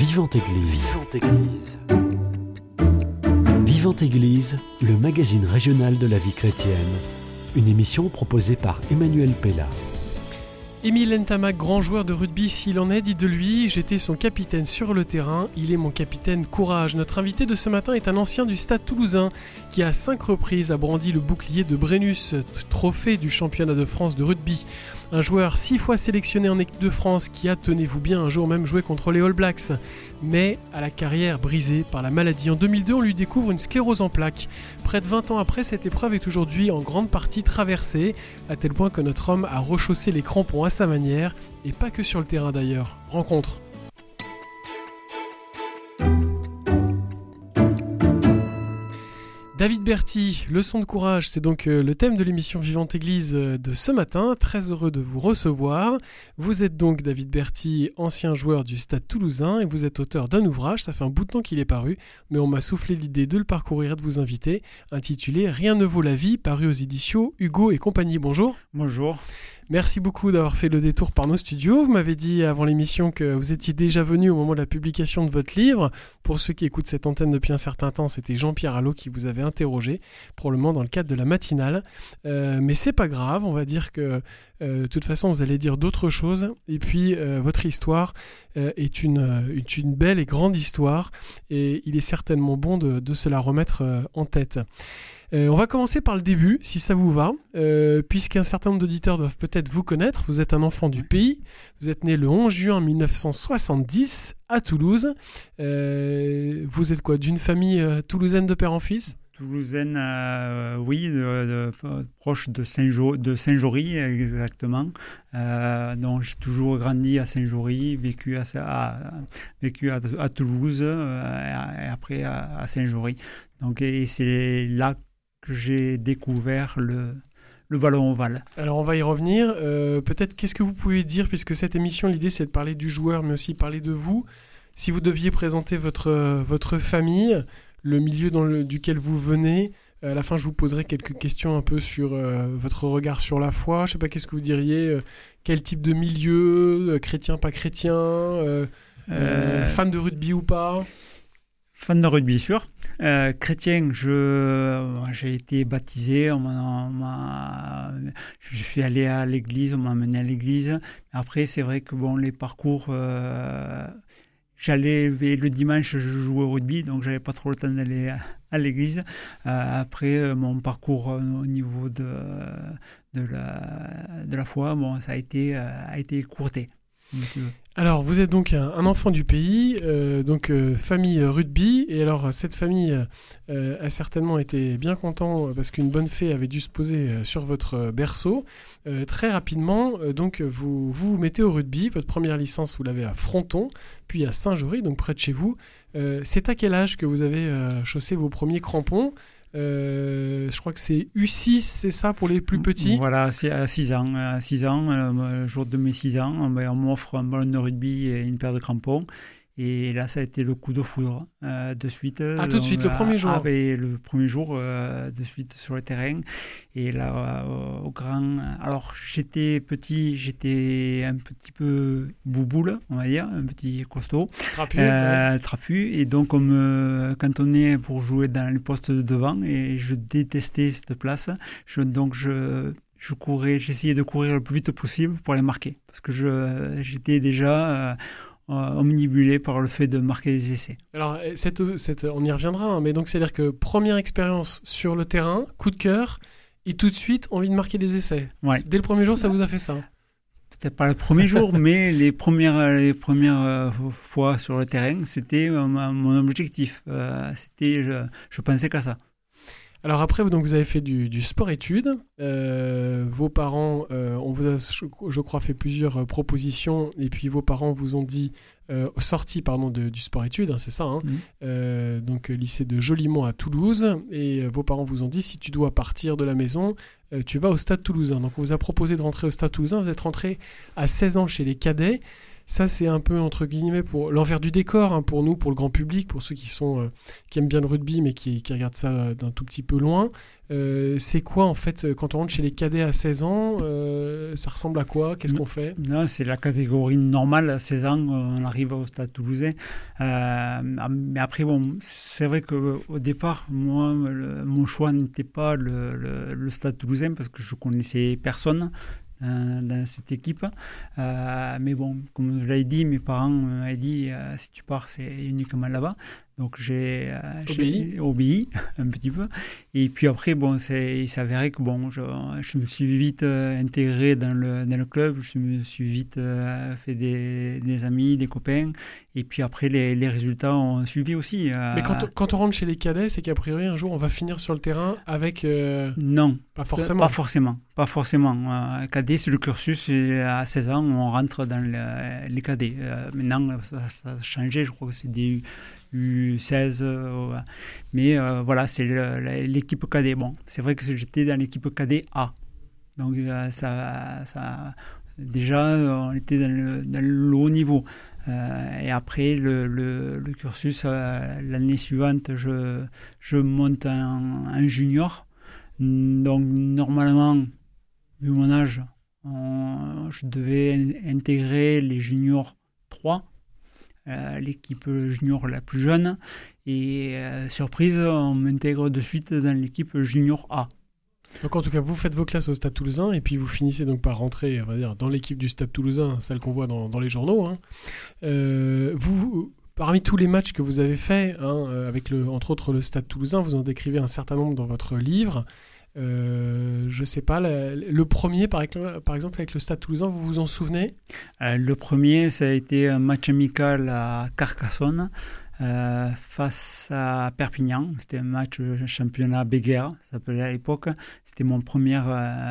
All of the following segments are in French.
Vivante Église. Vivante Église, le magazine régional de la vie chrétienne. Une émission proposée par Emmanuel Pella. Émile Ntamak, grand joueur de rugby, s'il en est, dit de lui « J'étais son capitaine sur le terrain, il est mon capitaine courage ». Notre invité de ce matin est un ancien du Stade Toulousain qui à 5 reprises a brandi le bouclier de Brennus, trophée du championnat de France de rugby. Un joueur 6 fois sélectionné en équipe de France qui a, tenez-vous bien, un jour même joué contre les All Blacks, mais à la carrière brisée par la maladie. En 2002, on lui découvre une sclérose en plaques. Près de 20 ans après, cette épreuve est aujourd'hui en grande partie traversée, à tel point que notre homme a rechaussé les crampons à sa manière, et pas que sur le terrain d'ailleurs. Rencontre. David Berty, leçon de courage, c'est donc le thème de l'émission Vivante Église de ce matin. Très heureux de vous recevoir. Vous êtes donc David Berty, ancien joueur du Stade Toulousain, et vous êtes auteur d'un ouvrage, ça fait un bout de temps qu'il est paru, mais on m'a soufflé l'idée de le parcourir et de vous inviter, intitulé « Rien ne vaut la vie », paru aux éditions Hugo et compagnie. Bonjour. Bonjour. Merci beaucoup d'avoir fait le détour par nos studios. Vous m'avez dit avant l'émission que vous étiez déjà venu au moment de la publication de votre livre. Pour ceux qui écoutent cette antenne depuis un certain temps, c'était Jean-Pierre Allot qui vous avait interrogé, probablement dans le cadre de la matinale. Mais c'est pas grave, on va dire que de toute façon vous allez dire d'autres choses. Et puis votre histoire est une belle et grande histoire. Et il est certainement bon de se la remettre en tête. On va commencer par le début, si ça vous va, puisqu'un certain nombre d'auditeurs doivent peut-être vous connaître. Vous êtes un enfant du pays, vous êtes né le 11 juin 1970 à Toulouse. Vous êtes quoi, d'une famille toulousaine de père en fils ? Toulousaine, oui, proche de Saint-Jory, exactement. Donc j'ai toujours grandi à Saint-Jory, vécu à Toulouse, et après à Saint-Jory. Donc, et c'est là que j'ai découvert le ballon ovale. Alors on va y revenir. Peut-être qu'est-ce que vous pouvez dire, puisque cette émission, l'idée c'est de parler du joueur, mais aussi parler de vous. Si vous deviez présenter votre famille, le milieu duquel vous venez, à la fin je vous poserai quelques questions un peu sur votre regard sur la foi. Je ne sais pas, qu'est-ce que vous diriez, quel type de milieu, chrétien, pas chrétien, fan de rugby ou pas ? Fan de rugby, sûr. Chrétien, j'ai été baptisé, je suis allé à l'église, on m'a amené à l'église. Après, c'est vrai que les parcours, j'allais le dimanche, je jouais au rugby, donc j'avais pas trop le temps d'aller à l'église. Après, mon parcours au niveau de la foi, ça a été écourté. Alors, vous êtes donc un enfant du pays, famille rugby, et alors cette famille a certainement été bien content parce qu'une bonne fée avait dû se poser sur votre berceau. Très rapidement, donc vous mettez au rugby. Votre première licence, vous l'avez à Fronton, puis à Saint-Jory, donc près de chez vous. C'est à quel âge que vous avez chaussé vos premiers crampons ? Je crois que c'est U6, c'est ça pour les plus petits ? Voilà, c'est à 6 ans. À 6 ans, le jour de mes 6 ans, on m'offre un ballon de rugby et une paire de crampons. Et là, ça a été le coup de foudre de suite. Tout de suite, le premier jour. Le premier jour, de suite sur le terrain. Et là, au grand... Alors, j'étais petit, j'étais un petit peu bouboule, on va dire, un petit costaud. Trapu. Trapu. Et donc, on me cantonnait pour jouer dans les postes de devant. Et je détestais cette place. J'essayais de courir le plus vite possible pour les marquer. Parce que j'étais déjà... omnibulé par le fait de marquer des essais. Alors, on y reviendra, mais donc c'est-à-dire que première expérience sur le terrain, coup de cœur, et tout de suite envie de marquer des essais. Ouais. Dès le premier jour, ça vous a fait ça ? Peut-être pas le premier jour, mais les premières fois sur le terrain, c'était mon objectif. Je pensais qu'à ça. Alors après, donc vous avez fait du sport-études. Vos parents, on vous a, je crois, fait plusieurs propositions, et puis vos parents vous ont dit, du sport-études, c'est ça, hein, donc lycée de Jolimont à Toulouse, et vos parents vous ont dit, si tu dois partir de la maison, tu vas au Stade Toulousain. Donc on vous a proposé de rentrer au Stade Toulousain, vous êtes rentré à 16 ans chez les cadets. Ça, c'est un peu, entre guillemets, pour l'envers du décor, hein, pour nous, pour le grand public, pour ceux qui aiment bien le rugby, mais qui regardent ça d'un tout petit peu loin. C'est quoi, en fait, quand on rentre chez les cadets à 16 ans, ça ressemble à quoi? Qu'est-ce qu'on fait? Non, c'est la catégorie normale. À 16 ans, on arrive au Stade Toulousain. Mais après, bon, c'est vrai qu'au départ, moi, mon choix n'était pas le Stade Toulousain parce que je connaissais personne dans cette équipe. Mais bon, comme je l'ai dit, mes parents m'ont dit si tu pars, c'est uniquement là-bas. Donc j'ai obéi un petit peu. Et puis après, bon, il s'avérait que bon, je me suis vite intégré dans le club. Je me suis vite fait des amis, des copains. Et puis après, les résultats ont suivi aussi. Mais quand on rentre chez les cadets, c'est qu'a priori, un jour, on va finir sur le terrain avec... Non. Pas forcément. Pas forcément. Cadet, c'est le cursus. Et à 16 ans, on rentre dans les cadets. Maintenant, ça a changé. Je crois que c'est des U16. Mais voilà, c'est l'équipe cadet. Bon, c'est vrai que j'étais dans l'équipe cadet A. Donc, déjà, on était dans le haut niveau. Et après, le cursus, l'année suivante, je monte en junior. Donc, normalement, vu mon âge, je devais intégrer les juniors 3, l'équipe junior la plus jeune. Et surprise, on m'intègre de suite dans l'équipe junior A. Donc en tout cas, vous faites vos classes au Stade Toulousain et puis vous finissez donc par rentrer, on va dire, dans l'équipe du Stade Toulousain, celle qu'on voit dans les journaux. Hein. Vous, parmi tous les matchs que vous avez faits, hein, avec entre autres le Stade Toulousain, vous en décrivez un certain nombre dans votre livre. Je sais pas, le premier par exemple avec le Stade Toulousain, vous vous en souvenez? Le premier, ça a été un match amical à Carcassonne. Face à Perpignan. C'était un match championnat Béguerre, ça s'appelait à l'époque. C'était mon première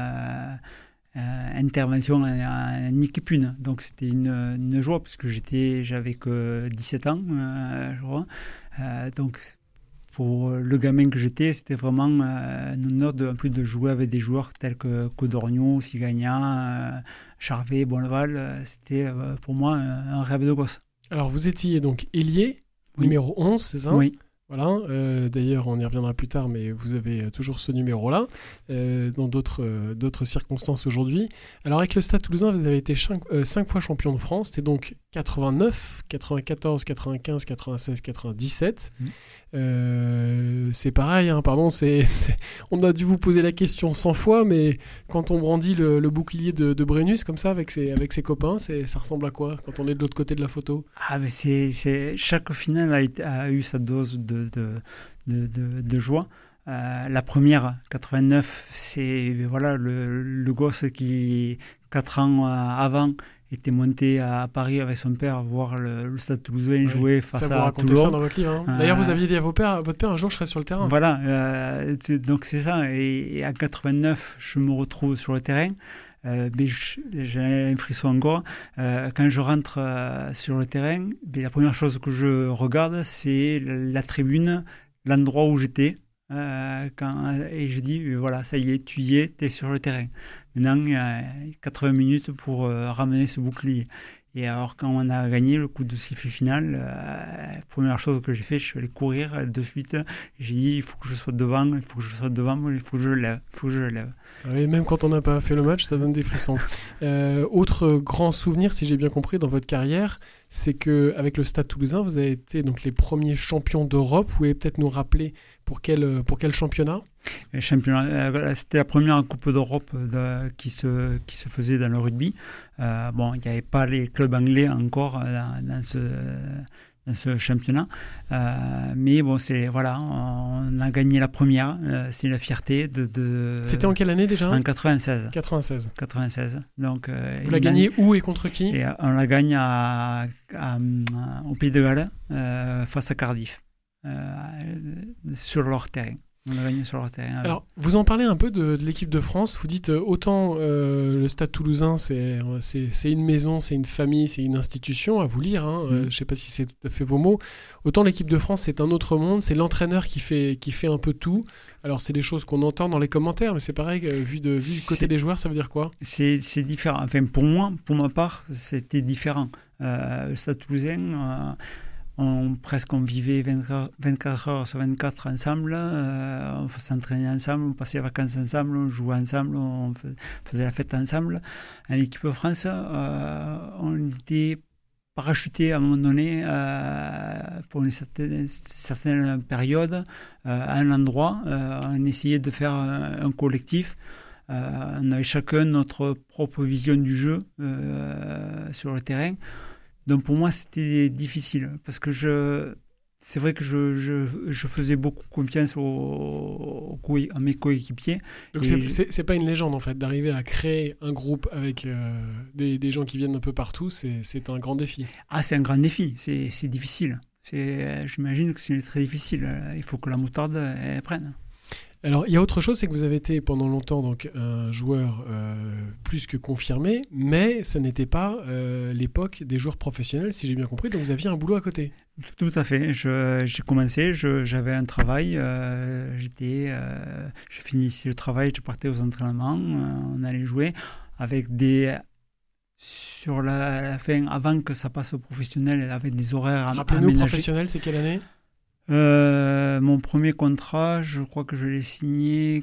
intervention en équipe 1. Donc c'était une joie parce que j'avais que 17 ans, je crois. Donc pour le gamin que j'étais, c'était vraiment un honneur en plus de jouer avec des joueurs tels que Codorniou, Sigagna, Charvet, Bonneval. C'était pour moi un rêve de gosse. Alors vous étiez donc ailier, numéro 11, c'est ça? Oui. Voilà, d'ailleurs on y reviendra plus tard, mais vous avez toujours ce numéro-là, dans d'autres circonstances aujourd'hui. Alors avec le Stade Toulousain, vous avez été 5 fois champion de France, c'était donc 89, 94, 95, 96, 97. C'est pareil, hein, pardon, on a dû vous poser la question 100 fois, mais quand on brandit le bouclier de Brennus comme ça avec ses copains, ça ressemble à quoi quand on est de l'autre côté de la photo? Mais chaque finale a eu sa dose de joie. La première, 89, c'est voilà, le gosse qui, 4 ans avant, était monté à Paris avec son père voir le Stade Toulousain jouer face à Toulon. Ça, vous racontez ça dans votre livre. Hein. D'ailleurs, vous aviez dit à votre père, un jour, je serai sur le terrain. Voilà, donc c'est ça. Et à 89, je me retrouve sur le terrain. J'ai un frisson encore. Quand je rentre sur le terrain, la première chose que je regarde, c'est la tribune, l'endroit où j'étais. Et je dis, voilà, ça y est, tu y es, tu es sur le terrain. Maintenant, il y a 80 minutes pour ramener ce bouclier. Et alors, quand on a gagné le coup de sifflet final, la première chose que j'ai fait, je suis allé courir de suite. J'ai dit, il faut que je sois devant, il faut que je le lève. Oui, même quand on n'a pas fait le match, ça donne des frissons. Autre grand souvenir, si j'ai bien compris, dans votre carrière, c'est qu'avec le Stade Toulousain, vous avez été donc les premiers champions d'Europe. Vous pouvez peut-être nous rappeler pour quel championnat? C'était la première Coupe d'Europe qui se faisait dans le rugby. Bon, il n'y avait pas les clubs anglais encore dans ce championnat. Mais bon, voilà, on a gagné la première. C'est la fierté de... C'était en quelle année déjà? En 96. 96. Donc, vous la gagnez où et contre qui? Et on la gagne au Pays de Galles, face à Cardiff, sur leur terrain. On a gagné sur leur terrain. Alors, vous en parlez un peu de l'équipe de France. Vous dites autant le Stade Toulousain, c'est une maison, c'est une famille, c'est une institution, à vous lire. Je ne sais pas si c'est tout à fait vos mots. Autant l'équipe de France, c'est un autre monde. C'est l'entraîneur qui fait un peu tout. Alors, c'est des choses qu'on entend dans les commentaires, mais c'est pareil, vu du côté des joueurs, ça veut dire quoi ? C'est différent. Enfin, pour moi, pour ma part, c'était différent. Le Stade Toulousain... on vivait 24 heures sur 24 ensemble, on s'entraînait ensemble, on passait les vacances ensemble, on jouait ensemble, on faisait la fête ensemble. En équipe de France, on était parachutés à un moment donné pour une certaine période à un endroit. On essayait de faire un collectif. On avait chacun notre propre vision du jeu sur le terrain. Donc pour moi, c'était difficile parce que c'est vrai que je faisais beaucoup confiance à mes coéquipiers. Donc c'est pas une légende en fait, d'arriver à créer un groupe avec des gens qui viennent un peu partout, c'est un grand défi. Ah, c'est un grand défi, c'est difficile. J'imagine que c'est très difficile. Il faut que la moutarde elle prenne. Alors, il y a autre chose, c'est que vous avez été pendant longtemps donc, un joueur plus que confirmé, mais ce n'était pas l'époque des joueurs professionnels, si j'ai bien compris, donc vous aviez un boulot à côté. Tout à fait. J'ai commencé, j'avais un travail, je finissais le travail, je partais aux entraînements, on allait jouer avec sur la fin, avant que ça passe au professionnel, avec des horaires aménagés. Rappelez-nous, professionnel, c'est quelle année ? Mon premier contrat, je crois que je l'ai signé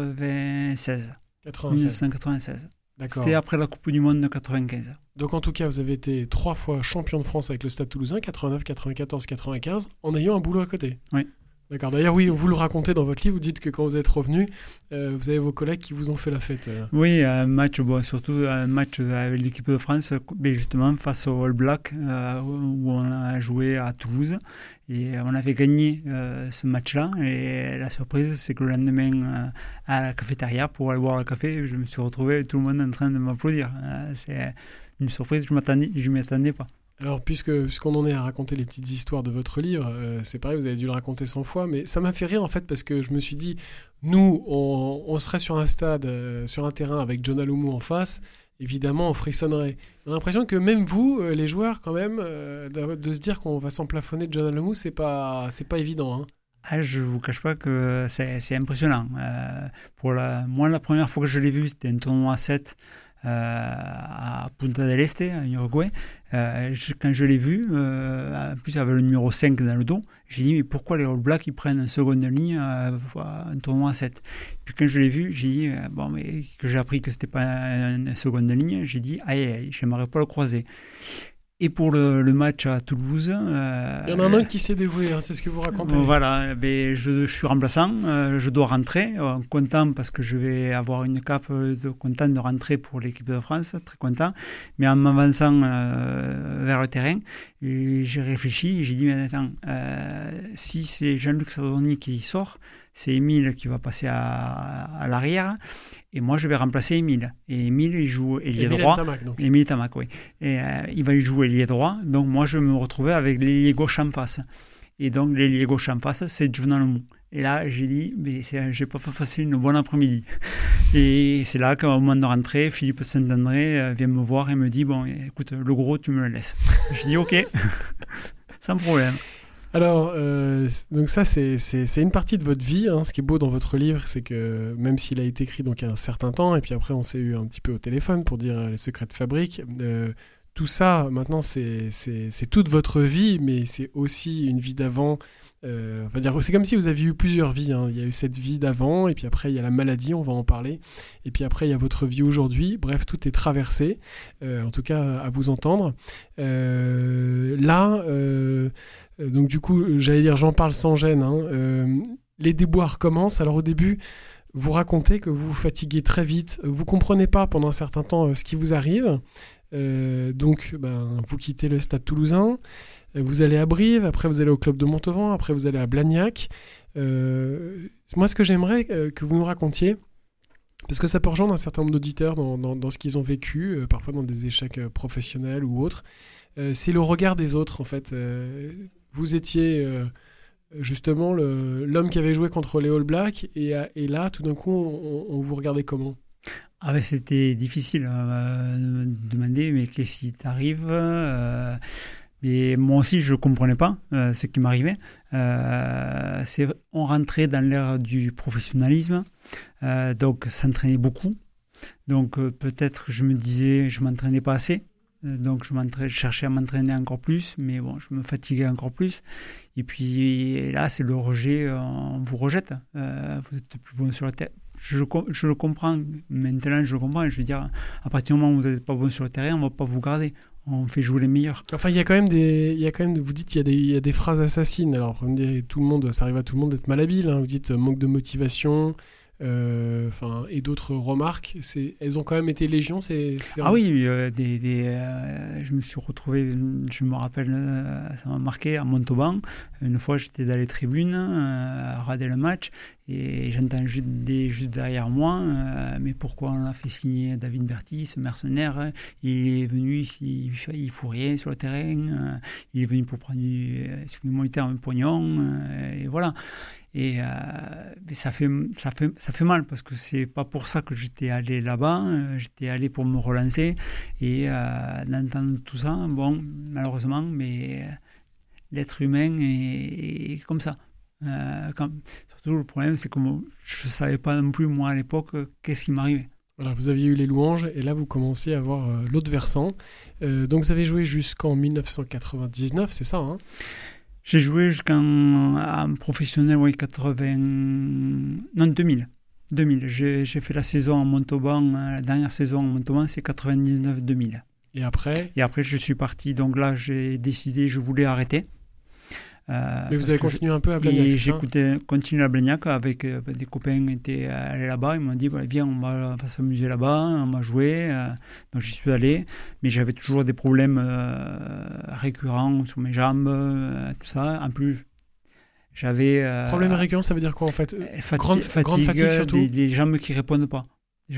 1996. D'accord. C'était après la Coupe du Monde de 95. Donc en tout cas, vous avez été 3 fois champion de France avec le Stade Toulousain, 89, 94, 95, en ayant un boulot à côté. Oui. D'accord. D'ailleurs, oui, vous le racontez dans votre livre, vous dites que quand vous êtes revenu, vous avez vos collègues qui vous ont fait la fête. Oui, surtout un match avec l'équipe de France, justement face au All Black, où on a joué à Toulouse. Et on avait gagné ce match-là. Et la surprise, c'est que le lendemain, à la cafétéria, pour aller boire le café, je me suis retrouvé tout le monde en train de m'applaudir. C'est une surprise, je ne m'y attendais pas. Alors, puisqu'on en est à raconter les petites histoires de votre livre, c'est pareil, vous avez dû le raconter 100 fois, mais ça m'a fait rire en fait, parce que je me suis dit, nous, on serait sur un stade, sur un terrain avec John Aloumou en face, évidemment, on frissonnerait. On a l'impression que même vous, les joueurs, quand même, de se dire qu'on va s'emplafonner de John Aloumou, c'est pas évident. Hein. Ah, je ne vous cache pas que c'est impressionnant. Moi, la première fois que je l'ai vu, c'était un tournoi à 7 à Punta del Este, en Uruguay. Quand je l'ai vu, en plus il avait le numéro 5 dans le dos, j'ai dit mais pourquoi les All Blacks ils prennent une seconde ligne à un tournoi à 7. Puis quand je l'ai vu, j'ai dit mais que j'ai appris que c'était pas une seconde ligne, j'ai dit aïe, j'aimerais pas le croiser. Et pour le match à Toulouse... il y en a un qui s'est dévoué, c'est ce que vous racontez. Voilà, je suis remplaçant, je dois rentrer, content parce que je vais avoir une cape, content de rentrer pour l'équipe de France, très content. Mais en m'avançant vers le terrain, j'ai réfléchi et j'ai dit, mais attends, si c'est Jean-Luc Sardoni qui sort, c'est Émile qui va passer à l'arrière et moi je vais remplacer Émile. Et Émile il joue ailier droit. Émile Tamac, oui. Et il va y jouer ailier droit, donc moi je vais me retrouver avec l'ailier gauche en face. Et donc l'ailier gauche en face, c'est John Aloumou. Et là j'ai dit, mais j'ai pas passé une bonne après-midi. Et c'est là qu'au moment de rentrer, Philippe Saint-André vient me voir et me dit, bon écoute, le gros tu me le laisses. Je dis ok, sans problème. Alors, donc ça, c'est une partie de votre vie. Hein. Ce qui est beau dans votre livre, c'est que même s'il a été écrit donc, il y a un certain temps, et puis après on s'est eu un petit peu au téléphone pour dire les secrets de fabrique, tout ça, maintenant, c'est toute votre vie, mais c'est aussi une vie d'avant. C'est comme si vous aviez eu plusieurs vies. Hein. Il y a eu cette vie d'avant, et puis après, il y a la maladie, on va en parler. Et puis après, il y a votre vie aujourd'hui. Bref, tout est traversé, en tout cas à vous entendre. Donc du coup, j'allais dire, j'en parle sans gêne. Hein. Les déboires commencent. Alors au début, vous racontez que vous vous fatiguez très vite. Vous ne comprenez pas pendant un certain temps ce qui vous arrive. Donc, vous quittez le Stade Toulousain. Vous allez à Brive, après vous allez au club de Montauban, après vous allez à Blagnac. Moi, ce que j'aimerais que vous nous racontiez, parce que ça peut rejoindre un certain nombre d'auditeurs dans ce qu'ils ont vécu, parfois dans des échecs professionnels ou autres, c'est le regard des autres, en fait. Vous étiez justement l'homme qui avait joué contre les All Blacks et là, tout d'un coup, on vous regardait comment? Ah ben, c'était difficile de me demander mais qu'est-ce qui t'arrive mais moi aussi je ne comprenais pas ce qui m'arrivait. On rentrait dans l'ère du professionnalisme, donc s'entraînait beaucoup. Donc peut-être je me disais je ne m'entraînais pas assez. Donc je cherchais à m'entraîner encore plus, mais bon, je me fatiguais encore plus. Et puis là, c'est le rejet, on vous rejette. Vous êtes plus bon sur la terre. Je le comprends, maintenant je le comprends. Je veux dire, à partir du moment où vous n'êtes pas bon sur le terrain, on ne va pas vous garder. On fait jouer les meilleurs. Enfin, vous dites il y a des phrases assassines. Alors, tout le monde, ça arrive à tout le monde d'être malhabile. Hein. Vous dites manque de motivation. Et d'autres remarques, elles ont quand même été légion. Ah oui, je me suis retrouvé, je me rappelle, ça m'a marqué à Montauban. Une fois, j'étais dans les tribunes, à regarder le match, et j'entends juste derrière moi, mais pourquoi on a fait signer David Berty, ce mercenaire, hein, il est venu, il fout rien sur le terrain, il est venu pour prendre, excusez-moi le terme, un pognon, et voilà. Et ça fait mal parce que c'est pas pour ça que j'étais allé là-bas. J'étais allé pour me relancer et d'entendre tout ça, bon, malheureusement, mais l'être humain est comme ça. Surtout le problème, c'est que je savais pas non plus moi à l'époque qu'est-ce qui m'arrivait. Voilà, vous aviez eu les louanges et là vous commenciez à voir l'autre versant. Donc vous avez joué jusqu'en 1999, c'est ça, hein? J'ai joué jusqu'en professionnel, oui, 2000. J'ai fait la saison à Montauban, la dernière saison à Montauban, c'est 99-2000. Et après, je suis parti. Donc là, j'ai décidé, je voulais arrêter. Mais vous avez continué un peu à Blagnac, c'est ça? J'ai continué à Blagnac avec des copains qui étaient allés là-bas. Ils m'ont dit, viens, on va s'amuser là-bas, on va jouer. Donc j'y suis allé. Mais j'avais toujours des problèmes récurrents sur mes jambes, tout ça. En plus, j'avais... Problème récurrent, ça veut dire quoi en fait? Grande fatigue surtout? Des jambes qui ne répondent pas.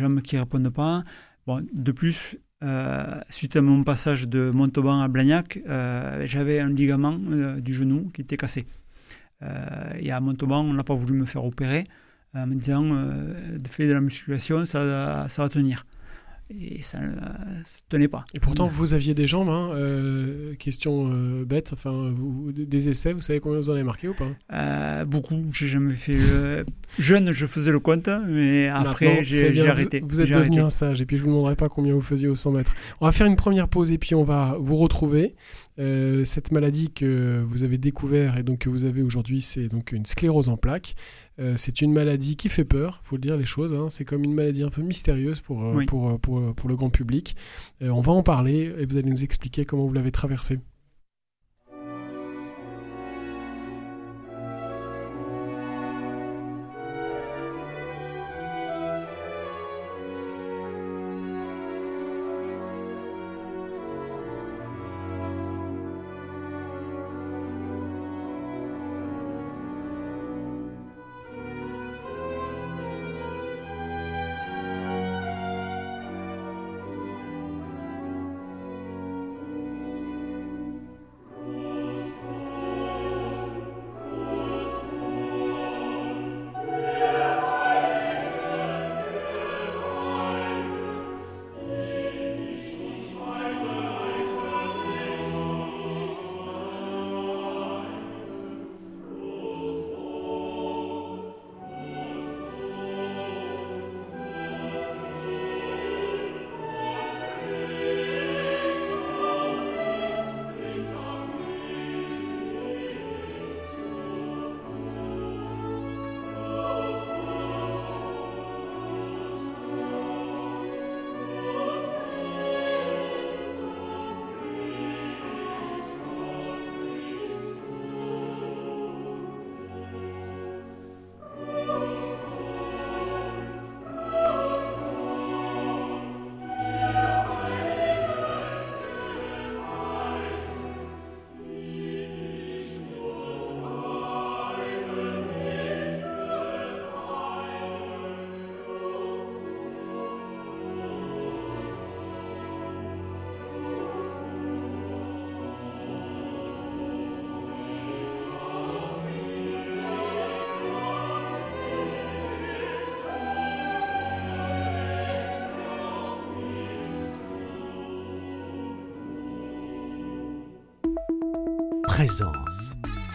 Bon, de plus... suite à mon passage de Montauban à Blagnac, j'avais un ligament du genou qui était cassé. Et à Montauban, on n'a pas voulu me faire opérer en me disant de faire de la musculation, ça va tenir. Et ça ne tenait pas. Et pourtant, vous aviez des jambes, hein, question bête, enfin, des essais, vous savez combien vous en avez marqué ou pas? Beaucoup, j'ai jamais fait... Jeune, je faisais le compte, mais après, j'ai arrêté. Vous êtes devenu un sage, et puis je ne vous demanderai pas combien vous faisiez au 100 mètres. On va faire une première pause, et puis on va vous retrouver. Cette maladie que vous avez découvert et donc que vous avez aujourd'hui, c'est donc une sclérose en plaques. C'est une maladie qui fait peur, il faut le dire les choses. Hein. C'est comme une maladie un peu mystérieuse pour le grand public. On va en parler et vous allez nous expliquer comment vous l'avez traversée. présence.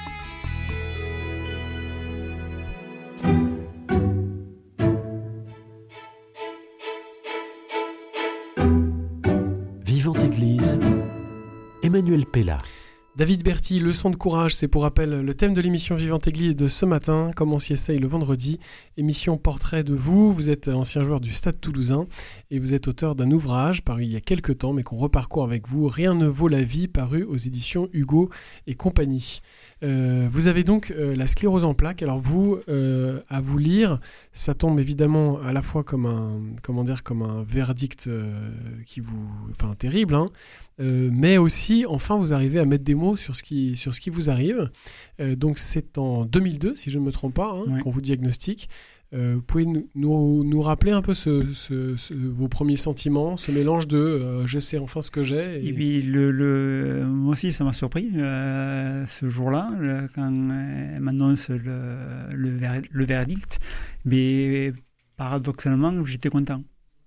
Vivante Église, Emmanuel Pella. David Berty, leçon de courage, c'est pour rappel le thème de l'émission Vivante Église de ce matin, comme on s'y essaye le vendredi. Émission portrait de vous, vous êtes ancien joueur du Stade Toulousain et vous êtes auteur d'un ouvrage paru il y a quelques temps mais qu'on reparcourt avec vous, Rien ne vaut la vie, paru aux éditions Hugo et compagnie. Vous avez donc la sclérose en plaques. Alors vous, à vous lire, ça tombe évidemment à la fois comme un verdict terrible, hein, mais aussi, enfin, vous arrivez à mettre des mots sur ce qui vous arrive. Donc c'est en 2002, si je ne me trompe pas, Oui. qu'on vous diagnostique. Vous pouvez nous rappeler un peu vos premiers sentiments, ce mélange de je sais enfin ce que j'ai. Et puis moi aussi, ça m'a surpris ce jour-là, quand on m'annonce le verdict. Mais paradoxalement, j'étais content.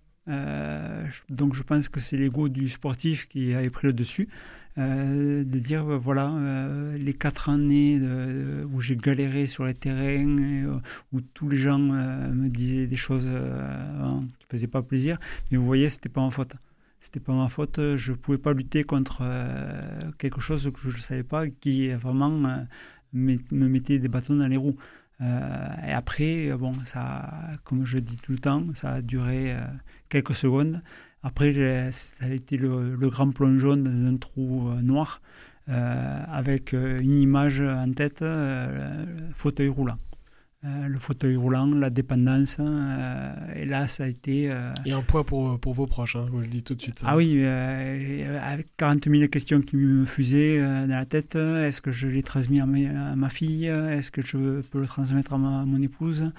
Donc je pense que c'est l'ego du sportif qui avait pris le dessus, de dire voilà, les 4 années où j'ai galéré sur les terrains, où tous les gens me disaient des choses qui ne faisaient pas plaisir, mais vous voyez, c'était pas ma faute. C'était pas ma faute, je pouvais pas lutter contre quelque chose que je ne savais pas, qui vraiment me mettait des bâtons dans les roues. Et après, ça, comme je dis tout le temps, ça a duré quelques secondes. Après, ça a été le grand plongeon dans un trou noir, avec une image en tête, fauteuil roulant. Le fauteuil roulant, la dépendance, et là ça a été... Et un poids pour vos proches, hein, je vous le dis tout de suite. Ça. Ah oui, avec 40 000 questions qui me fusaient dans la tête. Est-ce que je l'ai transmis à ma fille? Est-ce que je peux le transmettre à mon épouse?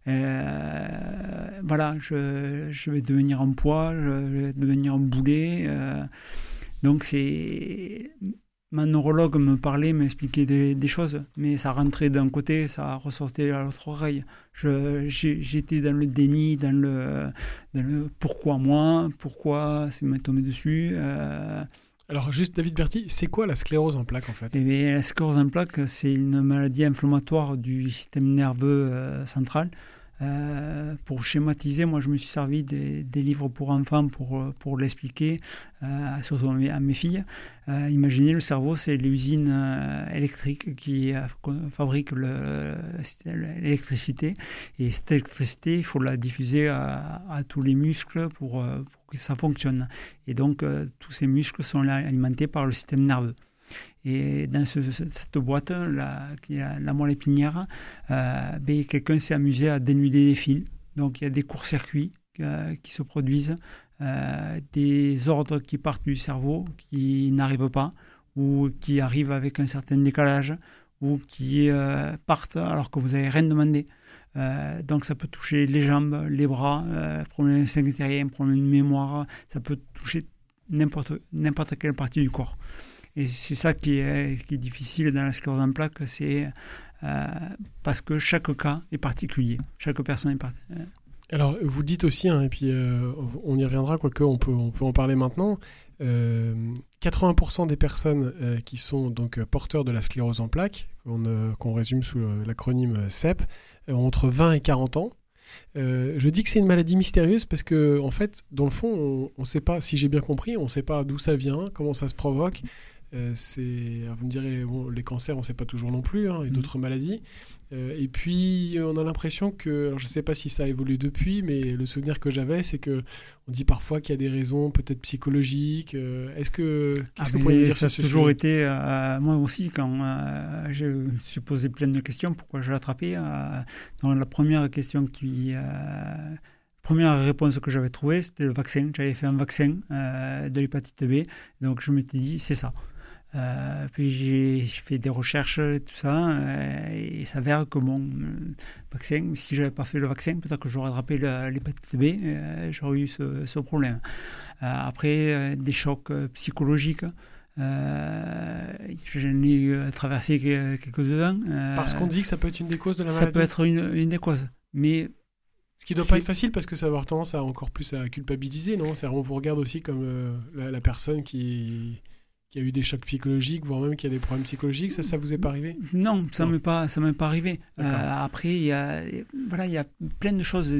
Voilà, je vais devenir un poids, je vais devenir un boulet. Donc c'est... Ma neurologue me parlait, m'expliquait des choses, mais ça rentrait d'un côté, ça ressortait à l'autre oreille. J'étais dans le déni, dans le pourquoi moi, pourquoi c'est m'est tombé dessus. Alors juste, David Berty, c'est quoi la sclérose en plaques en fait? Et bien, la sclérose en plaques, c'est une maladie inflammatoire du système nerveux central. Pour schématiser, moi je me suis servi des livres pour enfants pour l'expliquer, surtout à mes filles. Imaginez, le cerveau, c'est l'usine électrique qui fabrique l'électricité. Et cette électricité, il faut la diffuser à tous les muscles pour que ça fonctionne. Et donc, tous ces muscles sont alimentés par le système nerveux. Et dans cette boîte, qui est la moelle épinière, quelqu'un s'est amusé à dénuder des fils. Donc il y a des courts-circuits qui se produisent, des ordres qui partent du cerveau qui n'arrivent pas, ou qui arrivent avec un certain décalage, ou qui partent alors que vous n'avez rien demandé. Donc ça peut toucher les jambes, les bras, problème sanguin, problème de mémoire, ça peut toucher n'importe quelle partie du corps. Et c'est ça qui est difficile dans la sclérose en plaques, c'est parce que chaque cas est particulier, chaque personne est particulière. Alors vous dites aussi, hein, et puis on y reviendra, quoique on peut en parler maintenant, 80% des personnes qui sont donc porteurs de la sclérose en plaques, qu'on résume sous l'acronyme CEP, ont entre 20 et 40 ans. Je dis que c'est une maladie mystérieuse parce que, en fait, dans le fond, on ne sait pas, si j'ai bien compris, on ne sait pas d'où ça vient, comment ça se provoque. Vous me direz, les cancers, on ne sait pas toujours non plus, hein, et d'autres maladies. Et puis, on a l'impression que, alors je ne sais pas si ça a évolué depuis, mais le souvenir que j'avais, c'est qu'on dit parfois qu'il y a des raisons peut-être psychologiques. Qu'est-ce que vous pourriez me dire sur ce sujet ? Ça a toujours été, moi aussi, quand je me suis posé plein de questions, pourquoi je l'ai attrapé. Dans la première question première réponse que j'avais trouvée, c'était le vaccin. J'avais fait un vaccin de l'hépatite B, donc je m'étais dit, c'est ça. Puis j'ai fait des recherches, tout ça, et il s'avère que mon vaccin, si je n'avais pas fait le vaccin, peut-être que j'aurais attrapé l'hépatite B, j'aurais eu ce problème. Après, des chocs psychologiques, j'en ai traversé quelques-uns. Parce qu'on dit que ça peut être une des causes de la ça maladie. peut être une des causes, mais... Ce qui ne doit pas être facile parce que ça va avoir tendance à encore plus à culpabiliser, non ? C'est-à-dire on vous regarde aussi comme la personne qui qu'il y a eu des chocs psychologiques, voire même qu'il y a des problèmes psychologiques. Ça vous est pas arrivé? Non, ça m'est pas arrivé. Après, il y a plein de choses.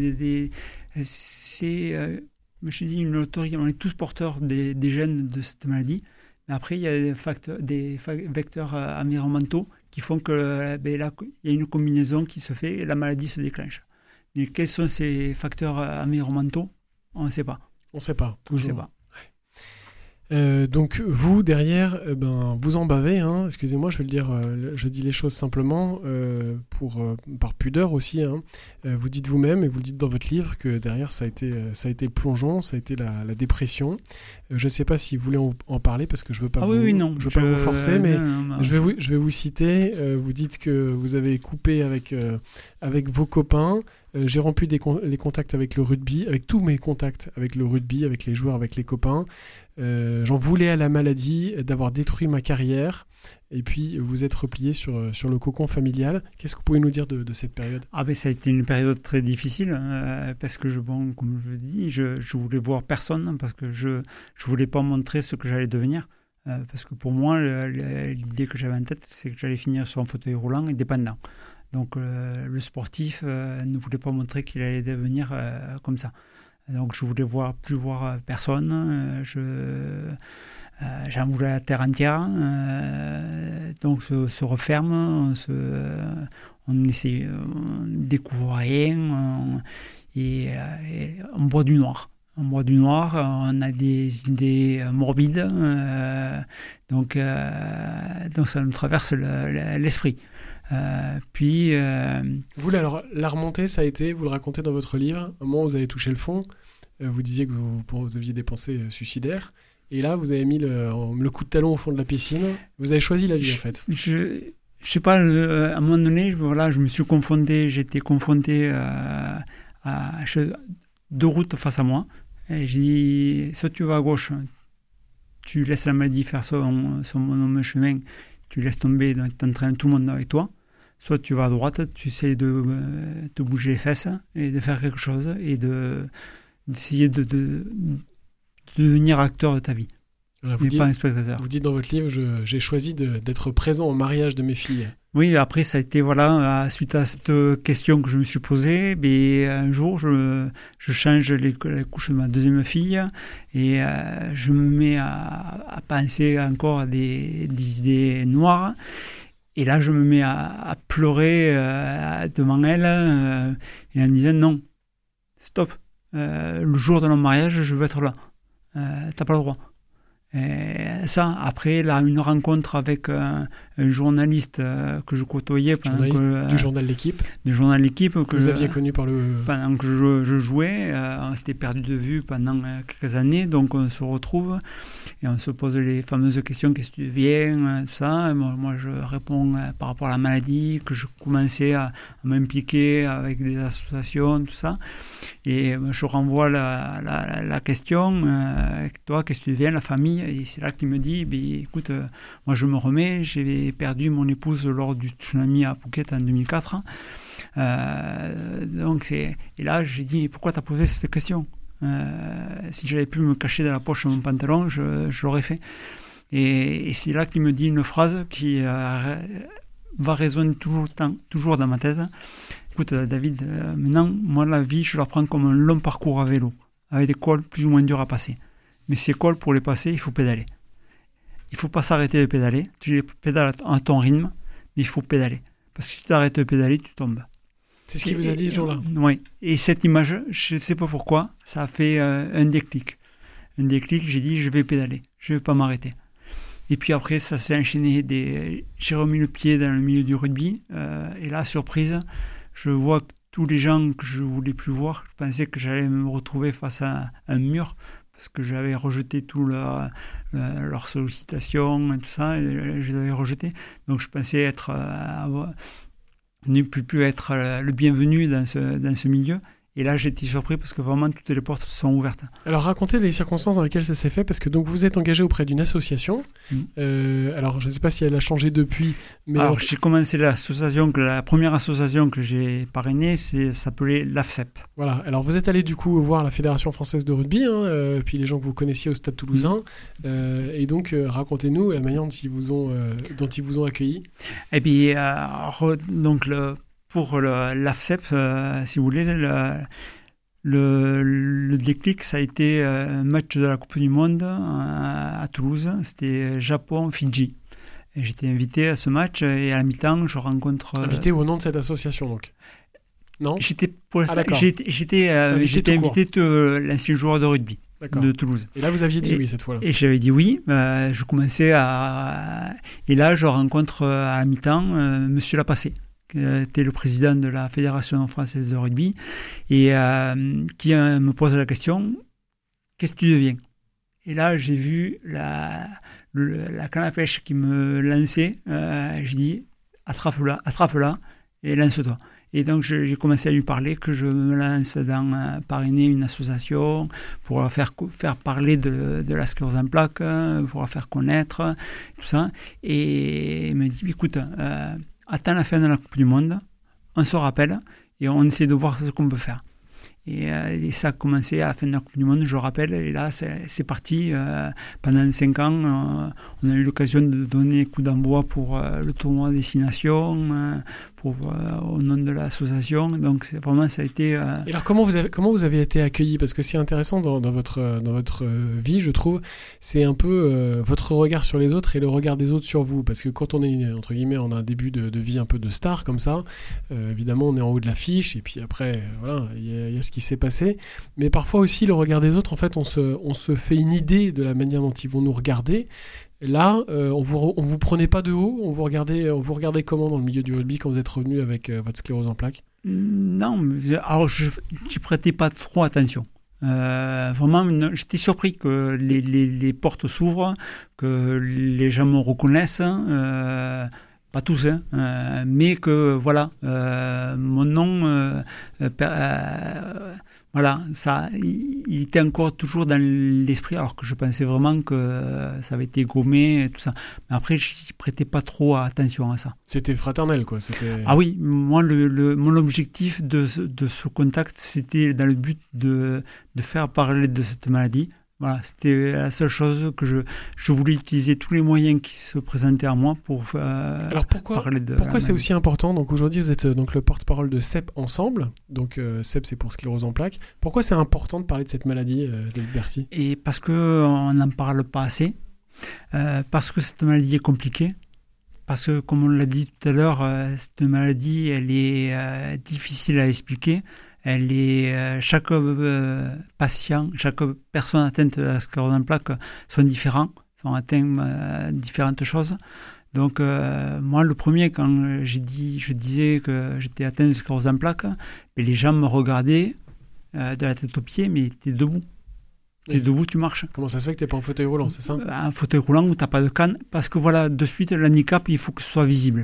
Je dis une loterie, on est tous porteurs des gènes de cette maladie. Mais après, il y a des vecteurs environnementaux qui font que là, il y a une combinaison qui se fait et la maladie se déclenche. Mais quels sont ces facteurs environnementaux? On ne sait pas. On ne sait pas, toujours. On ne sait pas. Donc vous derrière, vous en bavez, hein, excusez-moi, je dis les choses simplement par pudeur aussi. Hein. Vous dites vous-même et vous le dites dans votre livre que derrière ça a été le plongeon, ça a été la dépression. Je ne sais pas si vous voulez en parler parce que je veux pas pas vous forcer, mais je vais vous citer. Vous dites que vous avez coupé avec vos copains. J'ai rompu les contacts avec le rugby, avec tous mes contacts avec le rugby, avec les joueurs, avec les copains. J'en voulais à la maladie d'avoir détruit ma carrière. Et puis, vous êtes replié sur le cocon familial. Qu'est-ce que vous pouvez nous dire de cette période? Ça a été une période très difficile parce que, comme je dis, je voulais voir personne parce que je ne voulais pas montrer ce que j'allais devenir. Parce que pour moi, l'idée que j'avais en tête, c'est que j'allais finir sur un fauteuil roulant et dépendant. Donc le sportif ne voulait pas montrer qu'il allait devenir comme ça. Donc je voulais plus voir personne. J'en voulais la terre entière. Donc se referme, on essaie, on découvre rien et on boit du noir. On a des idées morbides. Donc ça nous traverse l'esprit. Vous, alors, la remontée, ça a été, vous le racontez dans votre livre, un moment où vous avez touché le fond, vous disiez que vous aviez des pensées suicidaires, et là, vous avez mis le coup de talon au fond de la piscine, vous avez choisi la vie, en fait. Je sais pas, à un moment donné, je me suis j'étais confronté à deux routes face à moi, et j'ai dit, soit tu vas à gauche, tu laisses la maladie faire son chemin, tu laisses tomber, t'entraînes tout le monde avec toi. Soit tu vas à droite, tu essaies de te bouger les fesses et de faire quelque chose et d'essayer de devenir acteur de ta vie. Voilà, pas un spectateur. Vous dites dans votre livre, j'ai choisi d'être présent au mariage de mes filles. Oui, après ça a été, suite à cette question que je me suis posée, un jour je change les couches de ma deuxième fille et je me mets à penser encore à des idées noires. Et là, je me mets à pleurer devant elle et en disant non, stop, le jour de notre mariage, je veux être là. T'as pas le droit. Et ça, après, là, une rencontre avec un journaliste que je côtoyais du journal L'Équipe. Du journal L'Équipe. Que vous aviez connu pendant que je jouais. On s'était perdu de vue pendant quelques années, donc on se retrouve et on se pose les fameuses questions, qu'est-ce que tu deviens, tout ça. Et moi, je réponds par rapport à la maladie, que je commençais à m'impliquer avec des associations, tout ça. Et je renvoie la question, toi, qu'est-ce que tu deviens, la famille? Et c'est là qu'il me dit, écoute, moi je me remets, j'ai perdu mon épouse lors du tsunami à Phuket en 2004. Et là j'ai dit, pourquoi tu as posé cette question? Si j'avais pu me cacher dans la poche de mon pantalon, je l'aurais fait. Et c'est là qu'il me dit une phrase qui va résonner toujours dans ma tête. Écoute David, maintenant, moi la vie, je la prends comme un long parcours à vélo, avec des cols plus ou moins durs à passer. Mais ces cols, pour les passer, il faut pédaler. Il ne faut pas s'arrêter de pédaler. Tu pédales à ton rythme, mais il faut pédaler. Parce que si tu t'arrêtes de pédaler, tu tombes. C'est ce qu'il vous a dit ce jour-là. Oui. Et cette image, je ne sais pas pourquoi, ça a fait un déclic. Un déclic, j'ai dit, je vais pédaler. Je ne vais pas m'arrêter. Et puis après, ça s'est enchaîné. J'ai remis le pied dans le milieu du rugby. Et là, surprise, je vois tous les gens que je ne voulais plus voir. Je pensais que j'allais me retrouver face à un mur. Parce que j'avais rejeté tout leurs sollicitations et tout ça, et je les avais rejetés. Donc je pensais ne plus être le bienvenu dans ce milieu. Et là, j'ai été surpris parce que vraiment, toutes les portes sont ouvertes. Alors, racontez les circonstances dans lesquelles ça s'est fait, parce que donc, vous êtes engagé auprès d'une association. Alors, je ne sais pas si elle a changé depuis. Mais alors, j'ai commencé la première association que j'ai parrainée, ça s'appelait l'AFCEP. Voilà. Alors, vous êtes allé du coup voir la Fédération française de rugby, puis les gens que vous connaissiez au Stade Toulousain. Et donc, racontez-nous la manière dont ils vous ont accueillis. Et puis, donc, pour l'AFCEP, si vous voulez, le déclic, ça a été un match de la Coupe du Monde à Toulouse. C'était Japon-Fidji. Et j'étais invité à ce match et à la mi-temps, je rencontre... Invité au nom de cette association, donc? Non? J'étais invité de l'ancien joueur de rugby de Toulouse. Et là, vous aviez dit oui cette fois-là? Et j'avais dit oui. Je commençais Et là, je rencontre à la mi-temps Monsieur Lapassé, qui était le président de la Fédération française de rugby, et qui me pose la question, qu'est-ce que tu deviens? Et là, j'ai vu la canne à pêche qui me lançait. Je dis, attrape-la et lance-toi. Et donc, j'ai commencé à lui parler que je me lance dans parrainer une association pour faire parler de la sclérose en plaques, pour la faire connaître, tout ça. Et il me dit, écoute, attends la fin de la Coupe du Monde, on se rappelle et on essaie de voir ce qu'on peut faire. Et ça a commencé à la fin de la Coupe du Monde, je rappelle, et là c'est parti. Pendant 5 ans, on a eu l'occasion de donner coup d'envoi pour le tournoi Destination, au nom de l'association. Donc vraiment, ça a été... Et alors comment vous avez été accueilli? Parce que ce qui est intéressant dans votre vie, je trouve, c'est un peu votre regard sur les autres et le regard des autres sur vous. Parce que quand on est, entre guillemets, on a un début de vie un peu de star comme ça, évidemment on est en haut de l'affiche, et puis après, voilà, il y a ce qui s'est passé. Mais parfois aussi, le regard des autres, en fait, on se fait une idée de la manière dont ils vont nous regarder. Là, on vous prenait pas de haut, on vous regardait comment dans le milieu du rugby quand vous êtes revenu avec votre sclérose en plaques? Non, alors je n'y prêtais pas trop attention. Vraiment, j'étais surpris que les portes s'ouvrent, que les gens me reconnaissent, pas tous, mais que voilà, mon nom, voilà, ça, il était encore toujours dans l'esprit, alors que je pensais vraiment que ça avait été gommé et tout ça. Mais après, je n'y prêtais pas trop attention à ça. C'était fraternel, quoi. Ah oui, moi, mon objectif de ce contact, c'était dans le but de faire parler de cette maladie. Voilà, c'était la seule chose que je voulais utiliser tous les moyens qui se présentaient à moi pour Alors pourquoi c'est aussi important? Donc aujourd'hui, vous êtes donc le porte-parole de CEP Ensemble. Donc CEP, c'est pour sclérose en plaques. Pourquoi c'est important de parler de cette maladie, David Bercy? Et parce qu'on n'en parle pas assez. Parce que cette maladie est compliquée. Parce que, comme on l'a dit tout à l'heure, cette maladie, elle est difficile à expliquer. Elle est, chaque patient, chaque personne atteinte de la sclérose en plaques sont différents, sont atteints différentes choses. Donc, moi, le premier, quand je disais que j'étais atteint de sclérose en plaques, les gens me regardaient de la tête aux pieds, mais t'es debout. T'es debout, tu marches. Comment ça se fait que t'es pas en fauteuil roulant, c'est ça? Un fauteuil roulant où t'as pas de canne, parce que voilà, de suite, l'handicap, il faut que ce soit visible.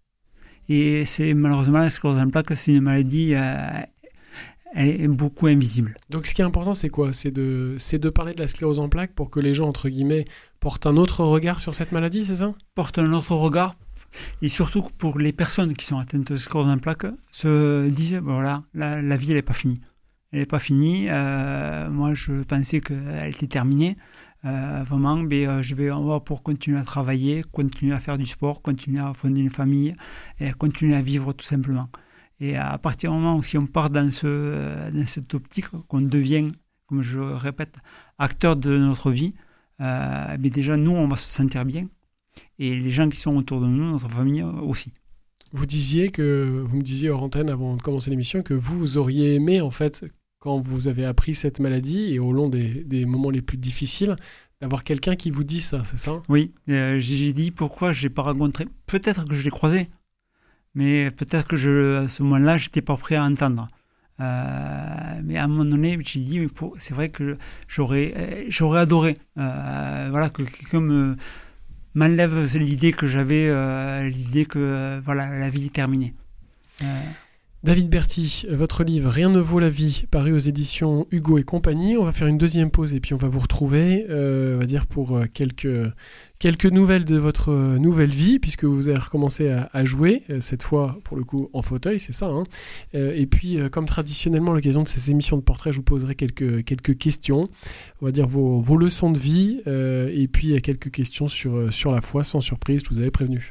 Et c'est malheureusement la sclérose en plaques, c'est une maladie... elle est beaucoup invisible. Donc ce qui est important, c'est quoi? C'est de parler de la sclérose en plaques pour que les gens, entre guillemets, portent un autre regard sur cette maladie, c'est ça? Portent un autre regard, et surtout pour les personnes qui sont atteintes de sclérose en plaques, se disent, voilà, la vie, elle n'est pas finie. Elle n'est pas finie. Moi, je pensais qu'elle était terminée. Vraiment, mais on va pour continuer à travailler, continuer à faire du sport, continuer à fonder une famille, et continuer à vivre tout simplement. Et à partir du moment où si on part dans cette optique, qu'on devient, comme je répète, acteur de notre vie, mais déjà nous, on va se sentir bien. Et les gens qui sont autour de nous, notre famille aussi. Vous me disiez hors antenne avant de commencer l'émission que vous auriez aimé, en fait, quand vous avez appris cette maladie et au long des moments les plus difficiles, d'avoir quelqu'un qui vous dit ça, c'est ça? Oui, j'ai dit pourquoi je n'ai pas rencontré. Peut-être que je l'ai croisé. Mais peut-être que à ce moment-là, je n'étais pas prêt à entendre. Mais à un moment donné, j'ai dit, c'est vrai que j'aurais adoré voilà, que quelqu'un m'enlève l'idée que j'avais, l'idée que voilà, la vie est terminée. David Berty, votre livre « Rien ne vaut la vie » paru aux éditions Hugo et compagnie. On va faire une deuxième pause et puis on va vous retrouver, on va dire pour quelques nouvelles de votre nouvelle vie, puisque vous avez recommencé à jouer, cette fois pour le coup en fauteuil, c'est ça. Et puis comme traditionnellement à l'occasion de ces émissions de portrait, je vous poserai quelques questions, on va dire vos leçons de vie, et puis quelques questions sur la foi, sans surprise, je vous avais prévenu.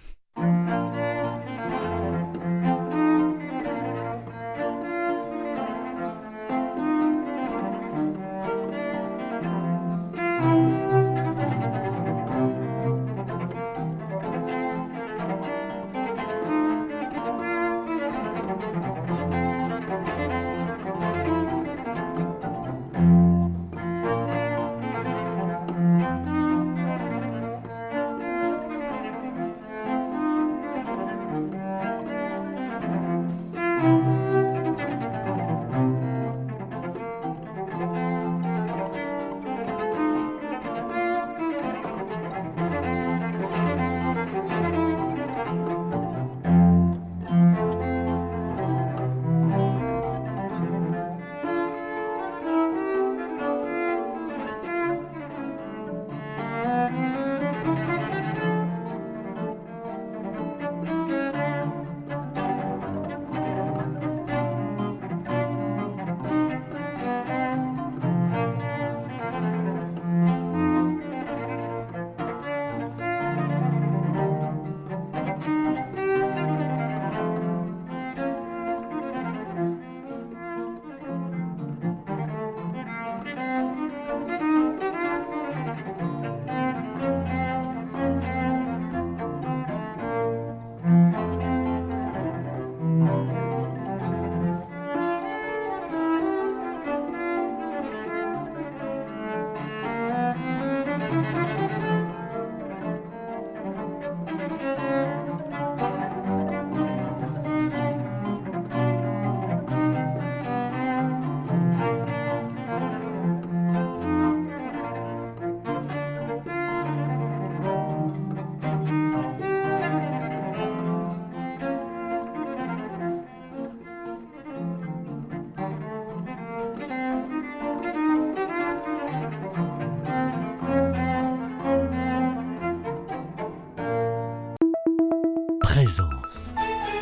Présence.